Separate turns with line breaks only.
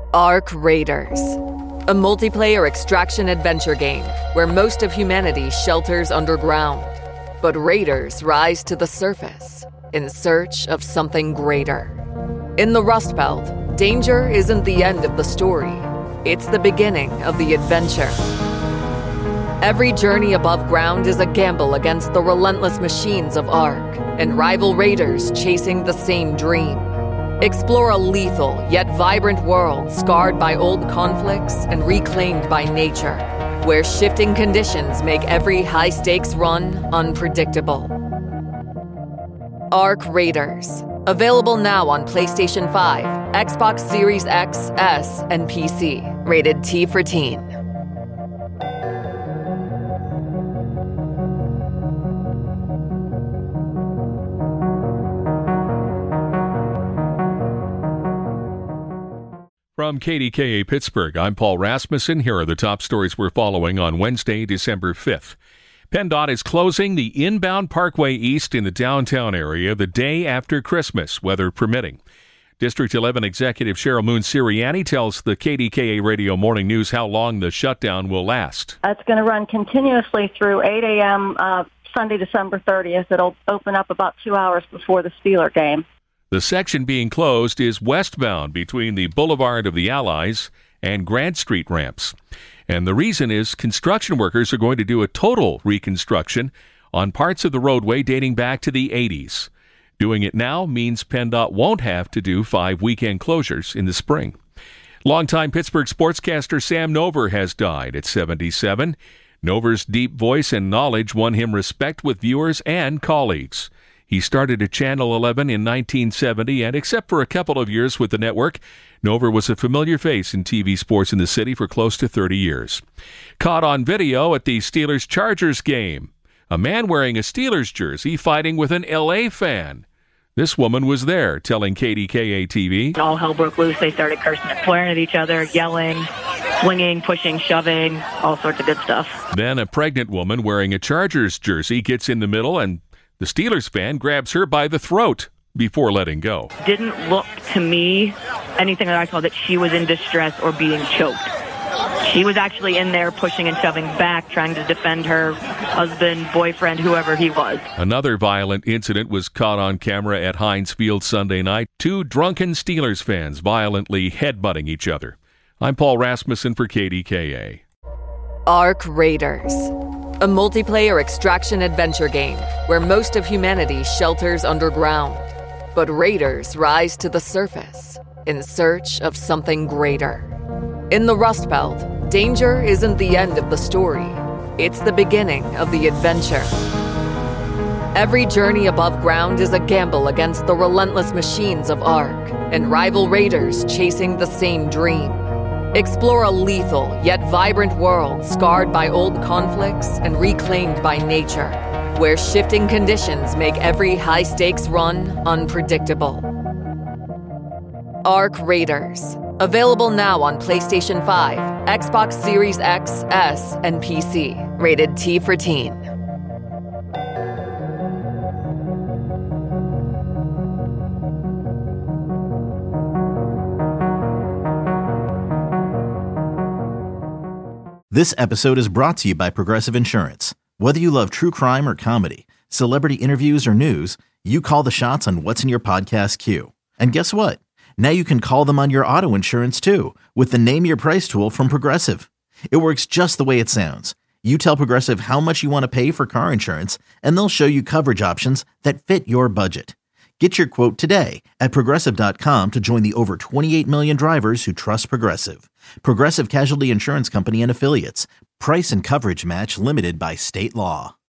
Ark Raiders, a multiplayer extraction adventure game where most of humanity shelters underground, but raiders rise to the surface in search of something greater. In the Rust Belt, danger isn't the end of the story, it's the beginning of the adventure. Every journey above ground is a gamble against the relentless machines of Ark and rival raiders chasing the same dream. Explore a lethal yet vibrant world scarred by old conflicts and reclaimed by nature, where shifting conditions make every high-stakes run unpredictable. Ark Raiders. Available now on PlayStation 5, Xbox Series X, S, and PC. Rated T for Teen.
From KDKA Pittsburgh, I'm Paul Rasmussen. Here are the top stories we're following on Wednesday, December 5th. PennDOT is closing the inbound Parkway East in the downtown area the day after Christmas, weather permitting. District 11 Executive Cheryl Moon Sirianni tells the KDKA Radio Morning News how long the shutdown will last.
It's going to run continuously through 8 a.m. Sunday, December 30th. It'll open up about 2 hours before the Steeler game.
The section being closed is westbound between the Boulevard of the Allies and Grant Street ramps. And the reason is construction workers are going to do a total reconstruction on parts of the roadway dating back to the 80s. Doing it now means PennDOT won't have to do 5 weekend closures in the spring. Longtime Pittsburgh sportscaster Sam Nover has died at 77. Nover's deep voice and knowledge won him respect with viewers and colleagues. He started at Channel 11 in 1970, and except for a couple of years with the network, Nover was a familiar face in TV sports in the city for close to 30 years. Caught on video at the Steelers-Chargers game, a man wearing a Steelers jersey fighting with an L.A. fan. This woman was there, telling KDKA-TV.
All hell broke loose. They started cursing and swearing at each other, yelling, swinging, pushing, shoving, all sorts of good stuff.
Then a pregnant woman wearing a Chargers jersey gets in the middle, and the Steelers fan grabs her by the throat before letting go.
Didn't look to me anything that I saw that she was in distress or being choked. She was actually in there pushing and shoving back, trying to defend her husband, boyfriend, whoever he was.
Another violent incident was caught on camera at Heinz Field Sunday night. 2 drunken Steelers fans violently headbutting each other. I'm Paul Rasmussen for KDKA.
Ark Raiders, a multiplayer extraction adventure game where most of humanity shelters underground, but raiders rise to the surface in search of something greater. In the Rust Belt, danger isn't the end of the story, it's the beginning of the adventure. Every journey above ground is a gamble against the relentless machines of Ark and rival raiders chasing the same dream. Explore a lethal yet vibrant world scarred by old conflicts and reclaimed by nature, where shifting conditions make every high-stakes run unpredictable. Ark Raiders. Available now on PlayStation 5, Xbox Series X, S, and PC. Rated T for Teen.
This episode is brought to you by Progressive Insurance. Whether you love true crime or comedy, celebrity interviews or news, you call the shots on what's in your podcast queue. And guess what? Now you can call them on your auto insurance too with the Name Your Price tool from Progressive. It works just the way it sounds. You tell Progressive how much you want to pay for car insurance, and they'll show you coverage options that fit your budget. Get your quote today at Progressive.com to join the over 28 million drivers who trust Progressive. Progressive Casualty Insurance Company and Affiliates. Price and coverage match limited by state law.